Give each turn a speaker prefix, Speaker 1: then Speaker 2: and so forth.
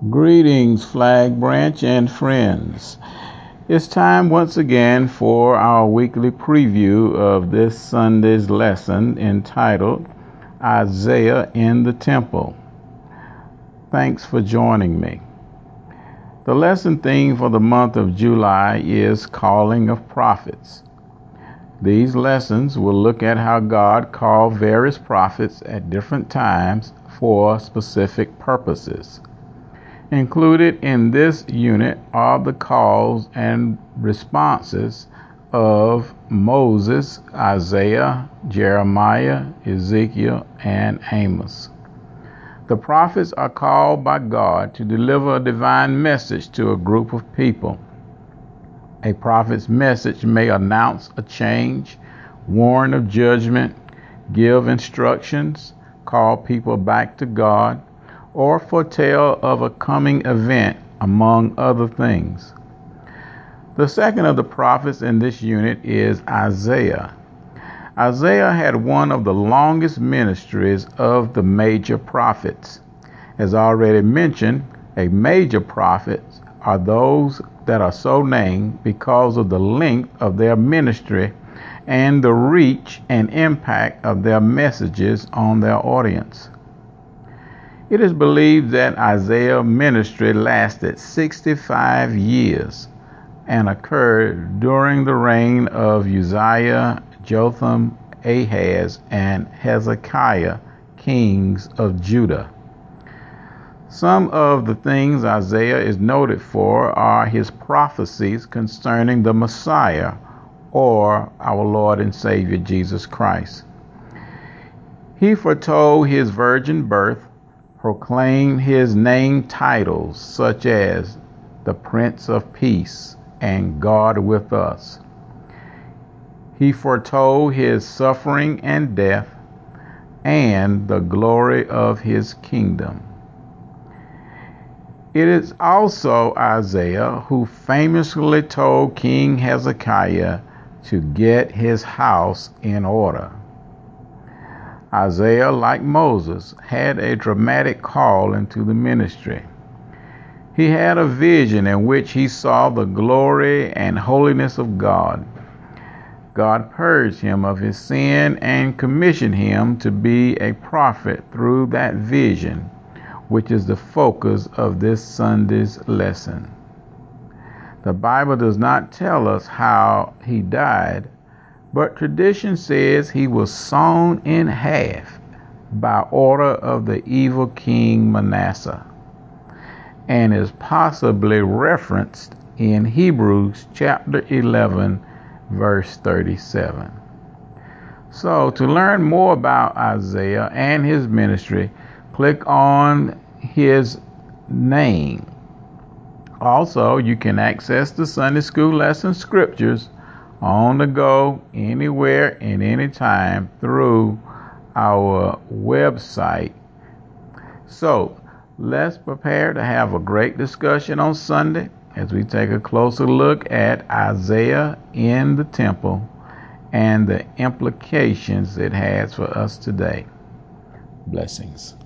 Speaker 1: Greetings, Flag Branch and friends. It's time once again for our weekly preview of this Sunday's lesson entitled Isaiah in the Temple. Thanks for joining me. The lesson theme for the month of July is Calling of Prophets. These lessons will look at how God called various prophets at different times for specific purposes. Included in this unit are the calls and responses of Moses, Isaiah, Jeremiah, Ezekiel, and Amos. The prophets are called by God to deliver a divine message to a group of people. A prophet's message may announce a change, warn of judgment, give instructions, call people back to God, or foretell of a coming event, among other things. The second of the prophets in this unit is Isaiah. Isaiah had one of the longest ministries of the major prophets. As already mentioned, a major prophets are those that are so named because of the length of their ministry and the reach and impact of their messages on their audience. It is believed that Isaiah's ministry lasted 65 years and occurred during the reign of Uzziah, Jotham, Ahaz, and Hezekiah, kings of Judah. Some of the things Isaiah is noted for are his prophecies concerning the Messiah, or our Lord and Savior Jesus Christ. He foretold his virgin birth, proclaimed his name titles such as the Prince of Peace and God with us. He foretold his suffering and death and the glory of his kingdom. It is also Isaiah who famously told King Hezekiah to get his house in order. Isaiah, like Moses, had a dramatic call into the ministry. He had a vision in which he saw the glory and holiness of God. God purged him of his sin and commissioned him to be a prophet through that vision, which is the focus of this Sunday's lesson. The Bible does not tell us how he died, but tradition says he was sawn in half by order of the evil king Manasseh, and is possibly referenced in Hebrews chapter 11, verse 37. So, to learn more about Isaiah and his ministry, click on his name. Also, you can access the Sunday School lesson scriptures on the go, anywhere and anytime through our website. So, let's prepare to have a great discussion on Sunday as we take a closer look at Isaiah in the temple and the implications it has for us today. Blessings.